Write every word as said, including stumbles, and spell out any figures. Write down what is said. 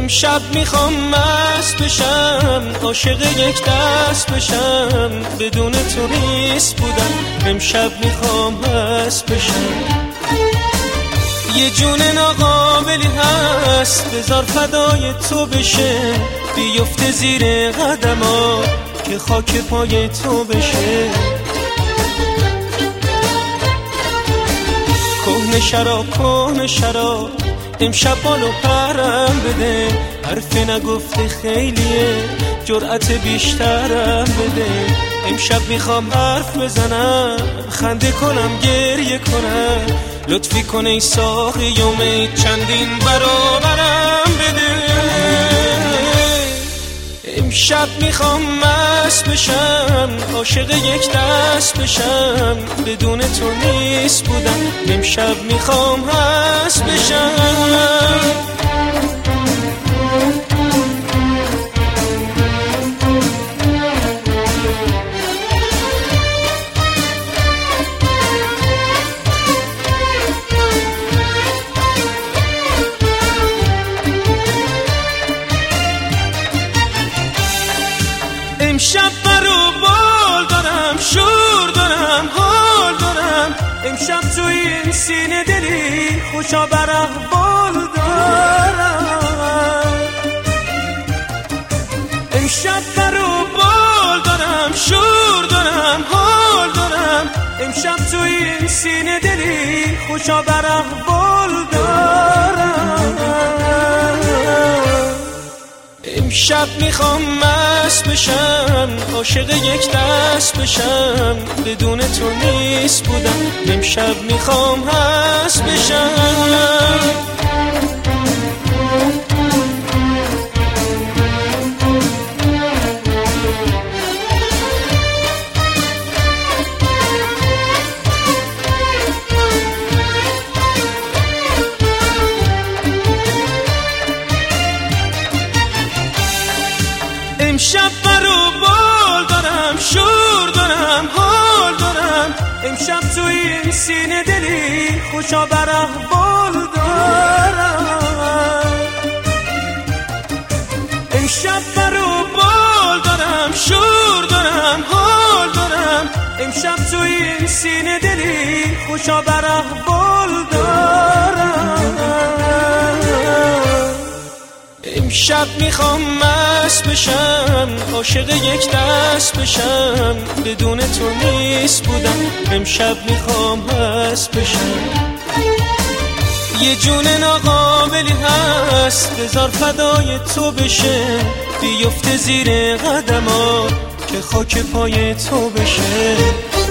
امشب میخوام مست بشم، عاشق یک دست بشم، بدون تو نیست بودم. امشب میخوام مست بشم. یه جون ناقابلی هست بذار فدای تو بشه، بیفته زیر قدمات که خاک پای تو بشه. کهنه شراب کهنه شراب امشب بالو پرم بده، حرف نگفته خیلیه جرأت بیشترم بده. امشب میخوام حرف بزنم، خنده کنم گریه کنم، لطفی کن ای ساقی امید چندین برابرم بده. امشب میخوام مست بشم، عاشق یک دست بشم، بدون تو نیست بودم. امشب میخوام مست بشم. امشب برو بال دارم، شور دارم، حال دارم. امشب تو این سینه دلی خوشا بر احوال دارم. امشب برو بال دارم، شور دارم، حال دارم. امشب تو این سینه دلی خوشا بر احوال دارم. امشب میخوام مست بشم، عاشق یک دست بشم، بدون تو نیست بودم. امشب میخوام مست بشم. امشب برو بال دارم، شور دارم، حال دارم. امشب تو این سینه دلی خوشا بر احوال دارم. امشب برو بال دارم، شور دارم، حال دارم. امشب تو این سینه دلی خوشا بر احوال دارم. امشب میخوام مست بشم، عاشق یک دست بشم، بدون تو نیست بودم. امشب میخوام مست بشم. یه جون ناقابلی هست بذار فدای تو بشه، بیفته زیر قدمات که خاک پای تو بشه.